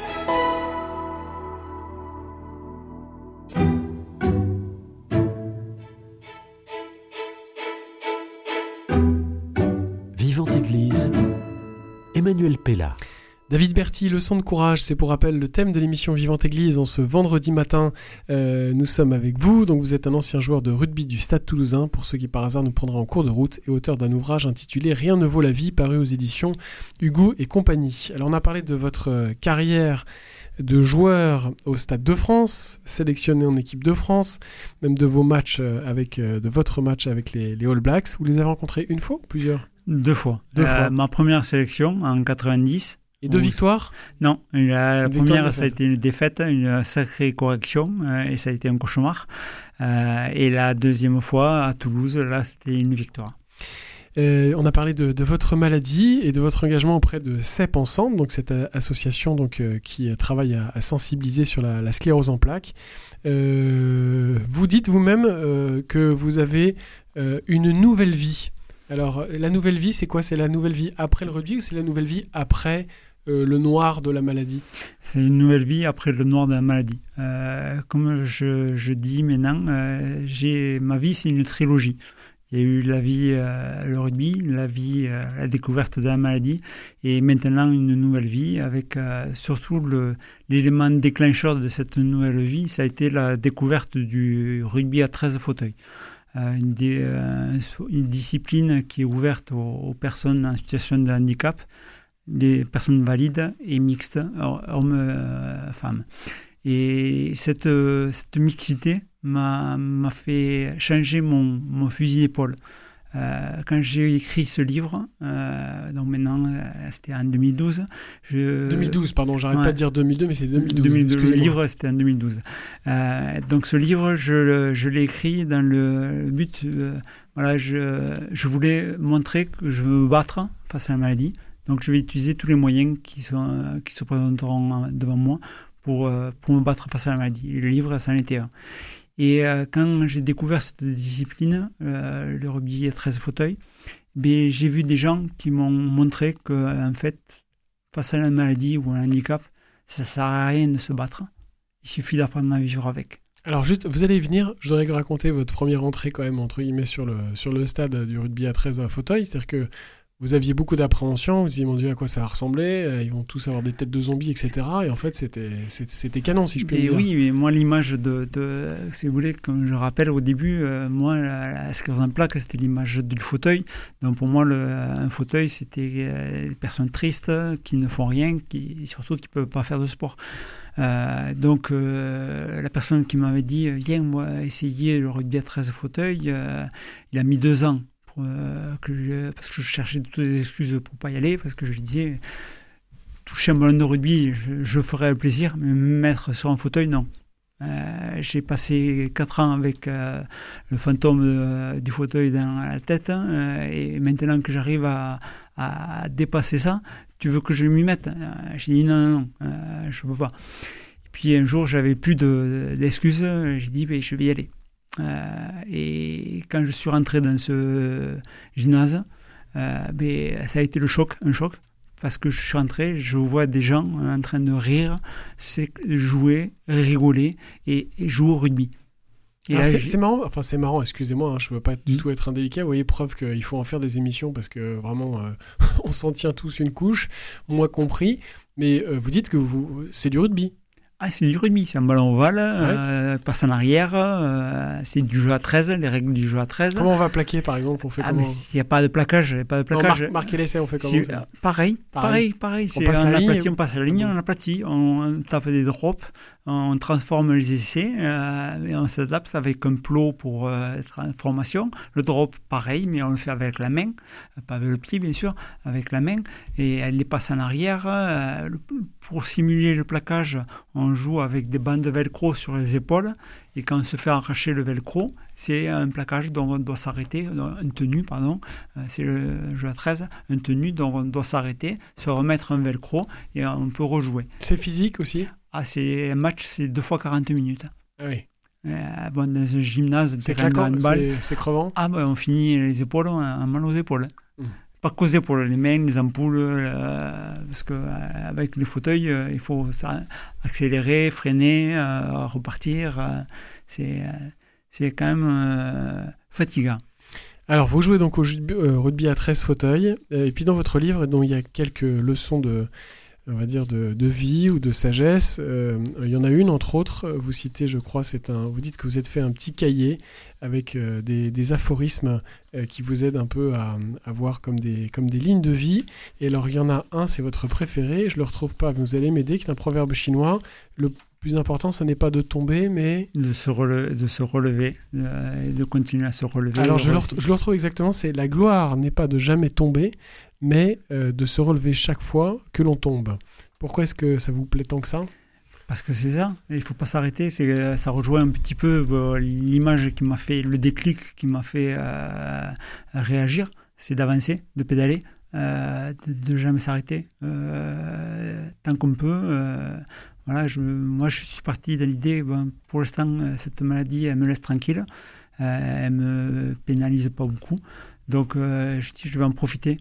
Vivante Église, Emmanuel Pella. David Berty, leçon de courage, c'est pour rappel le thème de l'émission Vivante Église en ce vendredi matin. Nous sommes avec vous, donc vous êtes un ancien joueur de rugby du Stade Toulousain, pour ceux qui par hasard nous prendraient en cours de route, et auteur d'un ouvrage intitulé « Rien ne vaut la vie » paru aux éditions Hugo et compagnie. Alors on a parlé de votre carrière de joueur au Stade de France, sélectionné en équipe de France, même de vos matchs de votre match avec les All Blacks. Vous les avez rencontrés une fois ou plusieurs ? Deux fois. Ma première sélection en 90. Et 2 victoires ? Non, la première, ça a été une défaite, une sacrée correction, et ça a été un cauchemar. Et la deuxième fois, à Toulouse, là, c'était une victoire. On a parlé de votre maladie et de votre engagement auprès de CEP Ensemble, donc cette association qui travaille à sensibiliser sur la sclérose en plaques. Vous dites vous-même que vous avez une nouvelle vie. Alors, la nouvelle vie, c'est quoi ? C'est la nouvelle vie après le rugby ou c'est la nouvelle vie après le noir de la maladie ? C'est une nouvelle vie après le noir de la maladie. Comme je dis maintenant, ma vie, c'est une trilogie. Il y a eu la vie, le rugby, la vie, la découverte de la maladie, et maintenant une nouvelle vie avec surtout l'élément déclencheur de cette nouvelle vie, ça a été la découverte du rugby à 13 fauteuils. Une discipline qui est ouverte aux personnes en situation de handicap, les personnes valides et mixtes, hommes, femmes. Et cette mixité m'a fait changer mon fusil d'épaule. Quand j'ai écrit ce livre, donc maintenant c'était en 2012. 2012, pardon, j'arrête pas de dire 2002, mais c'est 2012. Le livre c'était en 2012. Donc ce livre, je l'ai écrit dans le but, je voulais montrer que je veux me battre face à la maladie. Donc je vais utiliser tous les moyens qui se présenteront devant moi pour me battre face à la maladie. Et le livre, ça en était un. Et quand j'ai découvert cette discipline, le rugby à 13 fauteuils, j'ai vu des gens qui m'ont montré qu'en fait, face à la maladie ou à un handicap, ça ne sert à rien de se battre. Il suffit d'apprendre à vivre avec. Alors juste, vous allez venir, je voudrais raconter votre première entrée quand même, entre guillemets, sur le stade du rugby à 13 fauteuils. C'est-à-dire que vous aviez beaucoup d'appréhension, vous disiez, mon Dieu, à quoi ça va ressembler, ils vont tous avoir des têtes de zombies, etc. Et en fait, c'était canon, si je puis dire. Oui, mais moi, l'image si vous voulez, comme je rappelle au début, moi, ce qui est en plaque, c'était l'image du fauteuil. Donc pour moi, un fauteuil, c'était des personnes tristes, qui ne font rien, surtout qui ne peuvent pas faire de sport. Donc la personne qui m'avait dit, viens, moi, essayer le rugby à 13 fauteuils, il a mis 2 ans. Parce que je cherchais toutes les excuses pour ne pas y aller, parce que je lui disais, toucher un ballon de rugby, je ferais un plaisir, mais me mettre sur un fauteuil, non. J'ai passé 4 ans avec le fantôme du fauteuil dans la tête, et maintenant que j'arrive à dépasser ça, tu veux que je m'y mette? J'ai dit non, je ne peux pas. Et puis un jour, j'avais plus d'excuses, j'ai dit, je vais y aller. Et quand je suis rentré dans ce gymnase, ça a été un choc, parce que je suis rentré, je vois des gens en train de rire, jouer, rigoler et jouer au rugby. Et là, c'est marrant, excusez-moi, je ne veux pas du tout être indélicat, vous voyez, preuve qu'il faut en faire des émissions, parce que vraiment, on s'en tient tous une couche, moi compris, mais vous dites que c'est du rugby. Ah, c'est du rugby, c'est un ballon ovale, passe en arrière, c'est du jeu à 13, les règles du jeu à 13. Comment on va plaquer, par exemple? On fait comment? Il n'y a pas de plaquage. Marquer l'essai, on fait comment? Pareil. On passe la ligne, on passe la ligne, on aplatit, on tape des drops, on transforme les essais, et on s'adapte avec un plot pour transformation. Le drop, pareil, mais on le fait avec la main, pas avec le pied, bien sûr, avec la main, et elle les passe en arrière. Pour simuler le plaquage, on joue avec des bandes de velcro sur les épaules, et quand on se fait arracher le velcro, c'est un plaquage dont on doit s'arrêter, une tenue, pardon, c'est le jeu à 13, une tenue dont on doit s'arrêter, se remettre un velcro, et on peut rejouer. C'est physique aussi? C'est un match, c'est 2 fois 40 minutes. Ah oui. Dans un gymnase, c'est claquant, c'est crevant. On finit les épaules, on a mal aux épaules. Pas qu'aux épaules, les mains, les ampoules, parce qu'avec les fauteuils, il faut accélérer, freiner, repartir. C'est quand même fatigant. Alors, vous jouez donc au rugby à 13 fauteuils, et puis dans votre livre, dont il y a quelques leçons de vie ou de sagesse. Il y en a une, entre autres, vous citez, je crois, vous dites que vous êtes fait un petit cahier avec des aphorismes qui vous aident un peu à voir comme des lignes de vie. Et alors, il y en a un, c'est votre préféré, je ne le retrouve pas, vous allez m'aider, qui est un proverbe chinois. Le plus important, ce n'est pas de tomber, mais... de se relever, et de continuer à se relever. Alors, je le retrouve exactement, c'est « La gloire n'est pas de jamais tomber, mais de se relever chaque fois que l'on tombe ». Pourquoi est-ce que ça vous plaît tant que ça? Parce que c'est ça, il ne faut pas s'arrêter. Ça rejoint un petit peu l'image qui m'a fait, le déclic qui m'a fait réagir, c'est d'avancer, de pédaler, de jamais s'arrêter, tant qu'on peut. Moi, je suis parti de l'idée, pour l'instant, cette maladie, elle me laisse tranquille, elle ne me pénalise pas beaucoup. Donc, je vais en profiter.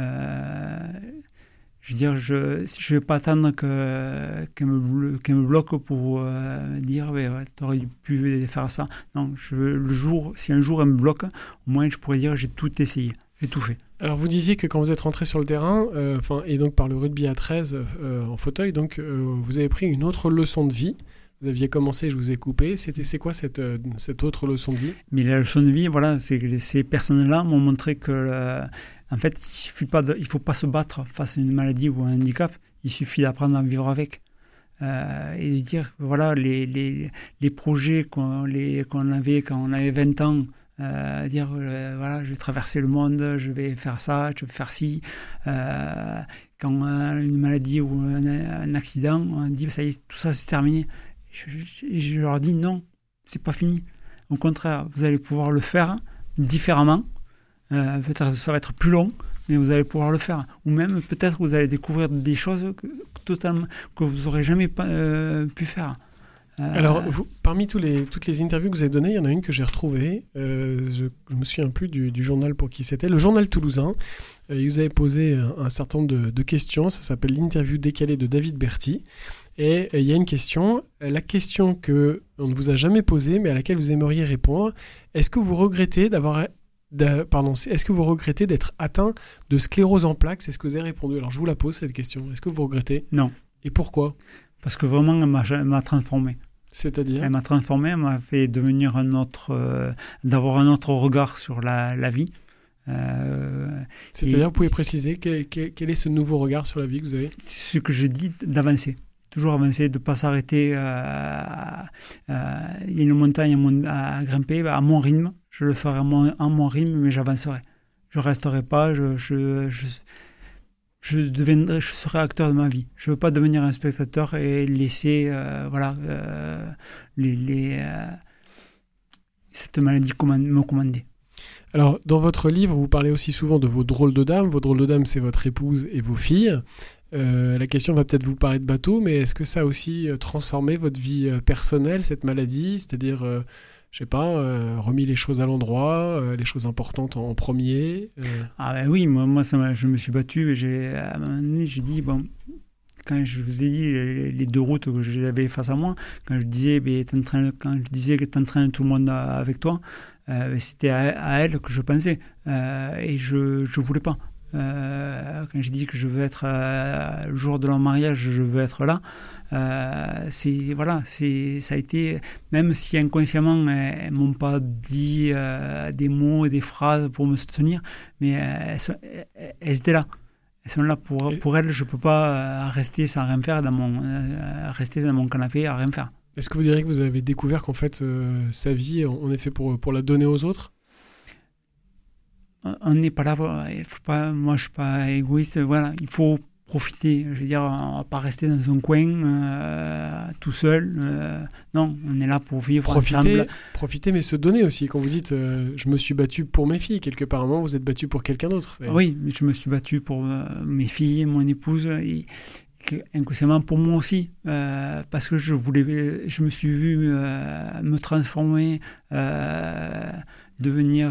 Je veux dire, je ne vais pas attendre qu'elle me bloque pour dire tu aurais pu faire ça. Non, si un jour elle me bloque, au moins je pourrais dire j'ai tout essayé, j'ai tout fait. Alors vous disiez que quand vous êtes rentré sur le terrain, et donc par le rugby à 13 en fauteuil, donc vous avez pris une autre leçon de vie. Vous aviez commencé, je vous ai coupé. C'est quoi cette autre leçon de vie? Mais la leçon de vie, voilà, c'est que ces personnes-là m'ont montré que en fait, il ne faut pas se battre face à une maladie ou un handicap. Il suffit d'apprendre à vivre avec. Et de dire, voilà, les projets qu'on avait quand on avait 20 ans, dire, voilà, je vais traverser le monde, je vais faire ça, je vais faire ci. Quand on a une maladie ou un accident, on dit, ça y est, tout ça, c'est terminé. Je leur dis, non, c'est pas fini. Au contraire, vous allez pouvoir le faire différemment. Peut-être ça va être plus long, mais vous allez pouvoir le faire. Ou même, peut-être, vous allez découvrir des choses que vous n'aurez jamais pu faire. Alors, parmi toutes les interviews que vous avez données, il y en a une que j'ai retrouvée. Je me souviens plus du journal pour qui c'était. Le journal toulousain. Il vous avez posé un certain nombre de questions. Ça s'appelle l'interview décalée de David Berthy. Et il y a une question, la question qu'on ne vous a jamais posée, mais à laquelle vous aimeriez répondre. Est-ce que vous regrettez est-ce que vous regrettez d'être atteint de sclérose en plaques ? C'est ce que vous avez répondu. Alors, je vous la pose, cette question. Est-ce que vous regrettez ? Non. Et pourquoi ? Parce que vraiment, elle m'a transformé. C'est-à-dire ? Elle m'a transformé, elle m'a fait devenir d'avoir un autre regard sur la vie. C'est-à-dire, vous pouvez préciser quel est ce nouveau regard sur la vie que vous avez ? Ce que je dis, d'avancer. Toujours avancer, de ne pas s'arrêter. Il y a une montagne à grimper, à mon rythme. Je le ferai à mon rythme, mais j'avancerai. Je ne resterai pas, je serai acteur de ma vie. Je ne veux pas devenir un spectateur et laisser cette maladie me commander. Alors, dans votre livre, vous parlez aussi souvent de vos drôles de dames. Vos drôles de dames, c'est votre épouse et vos filles. La question va peut-être vous paraître bateau, mais est-ce que ça a aussi transformé votre vie personnelle, cette maladie ? C'est-à-dire, je sais pas, remis les choses à l'endroit, les choses importantes en premier Ah ben oui, moi je me suis battu, et à un moment donné, j'ai dit, bon, quand je vous ai dit les deux routes que j'avais face à moi, quand je disais que tu entraînes tout le monde avec toi, c'était à elle que je pensais, et je voulais pas. Quand je dis que je veux être le jour de leur mariage, je veux être là. Ça a été, même si inconsciemment elles m'ont pas dit des mots et des phrases pour me soutenir, mais elles étaient là. Elles sont là pour elles. Je peux pas rester sans rien faire rester dans mon canapé à rien faire. Est-ce que vous diriez que vous avez découvert qu'en fait sa vie, on est fait pour la donner aux autres ? On n'est pas là, moi je suis pas égoïste, voilà, il faut profiter, je veux dire, on va pas rester dans un coin tout seul, non, on est là pour vivre ensemble. Profiter, mais se donner aussi, quand vous dites je me suis battu pour mes filles, quelque part, vous êtes battu pour quelqu'un d'autre. Oui, mais je me suis battu pour mes filles, mon épouse, et inconsciemment pour moi aussi, parce que je me suis vu me transformer, devenir...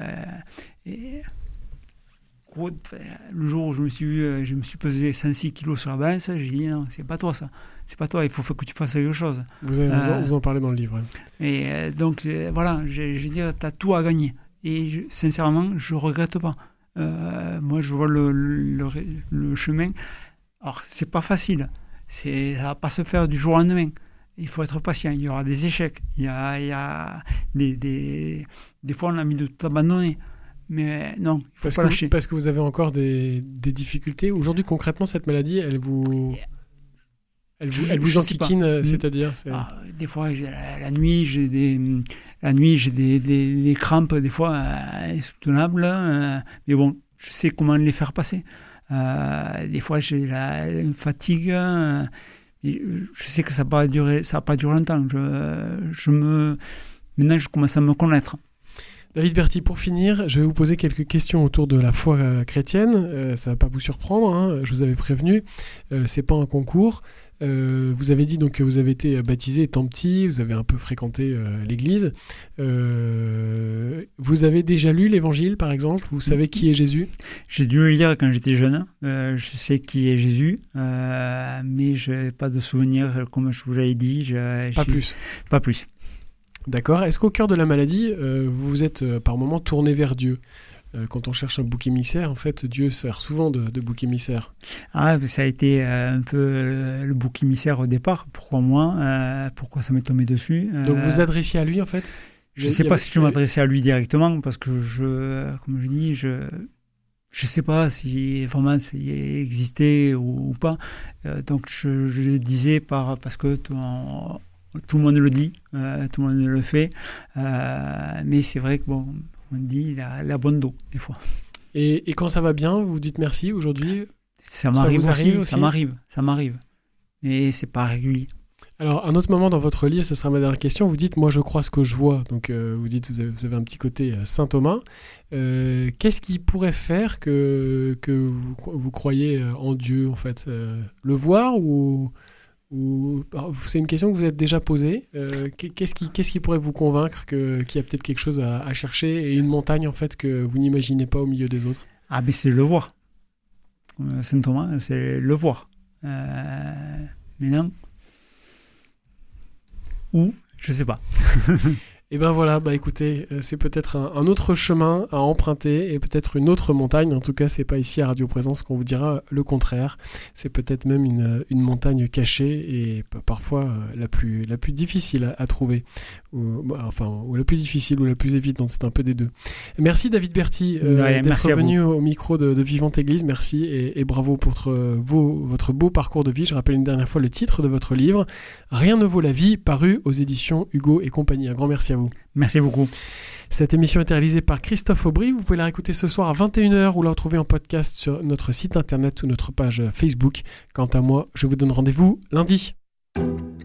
le jour où je me suis pesé 106 kilos sur la balance, j'ai dit non, c'est pas toi ça, c'est pas toi, il faut que tu fasses quelque chose. Vous en parlez dans le livre. Et donc voilà, je veux dire, t'as tout à gagner. Et sincèrement, je regrette pas. Moi, je vois le chemin. Alors, c'est pas facile. Ça va pas se faire du jour au lendemain. Il faut être patient. Il y aura des échecs. Il y a des fois, on a mis de tout abandonner. Mais non, il faut pas lâcher. Parce que vous avez encore des difficultés. Aujourd'hui, concrètement, cette maladie, elle vous enquiquine, c'est-à-dire des fois, la nuit, j'ai des crampes, des fois, insoutenables. Mais bon, je sais comment les faire passer. Des fois, j'ai une fatigue. Je sais que ça va pas durer longtemps. Maintenant, je commence à me connaître. David Berthy, pour finir, je vais vous poser quelques questions autour de la foi chrétienne. Ça ne va pas vous surprendre, je vous avais prévenu. C'est pas un concours. Vous avez dit donc que vous avez été baptisé étant petit, vous avez un peu fréquenté l'église. Vous avez déjà lu l'évangile, par exemple ? Vous savez qui est Jésus ? J'ai dû le lire quand j'étais jeune. Je sais qui est Jésus, mais je n'ai pas de souvenir, comme je vous l'avais dit. Pas plus. D'accord. Est-ce qu'au cœur de la maladie, vous vous êtes par moments tourné vers Dieu ? Quand on cherche un bouc émissaire, en fait, Dieu sert souvent de bouc émissaire. Ah, ça a été un peu le bouc émissaire au départ. Pourquoi moi ? Pourquoi ça m'est tombé dessus ? Donc vous adressiez à lui, en fait ? Je ne sais pas si je m'adressais à lui directement, parce que comme je dis, je ne sais pas si vraiment ça existait ou pas. Donc je le disais parce que tout le monde le dit, tout le monde le fait, mais c'est vrai que bon, on dit il a bon dos des fois. Et quand ça va bien, vous dites merci aujourd'hui ? Ça m'arrive aussi, ça m'arrive, mais c'est pas régulier. Alors, un autre moment dans votre livre, ce sera ma dernière question, vous dites « Moi, je crois ce que je vois ». Donc, vous dites vous avez un petit côté saint Thomas. Qu'est-ce qui pourrait faire que vous croyez en Dieu, en fait le voir ou c'est une question que vous êtes déjà posée. Qu'est-ce qui pourrait vous convaincre qu'il y a peut-être quelque chose à chercher et une montagne, en fait, que vous n'imaginez pas au milieu des autres? Ah, mais c'est le voir. Saint Thomas, c'est le voir. Mais non. Ou, je sais pas. Et ben voilà, écoutez, c'est peut-être un autre chemin à emprunter et peut-être une autre montagne. En tout cas, c'est pas ici à Radio Présence qu'on vous dira le contraire. C'est peut-être même une montagne cachée et parfois la plus difficile à trouver. Ou la plus difficile ou la plus évidente, c'est un peu des deux. Merci David Berty d'être venu au micro de Vivante Église. Merci et bravo pour votre beau parcours de vie. Je rappelle une dernière fois le titre de votre livre, Rien ne vaut la vie, paru aux éditions Hugo et compagnie. Un grand merci à vous. Merci beaucoup. Cette émission est réalisée par Christophe Aubry. Vous pouvez la réécouter ce soir à 21h ou la retrouver en podcast sur notre site internet ou notre page Facebook. Quant à moi, je vous donne rendez-vous lundi.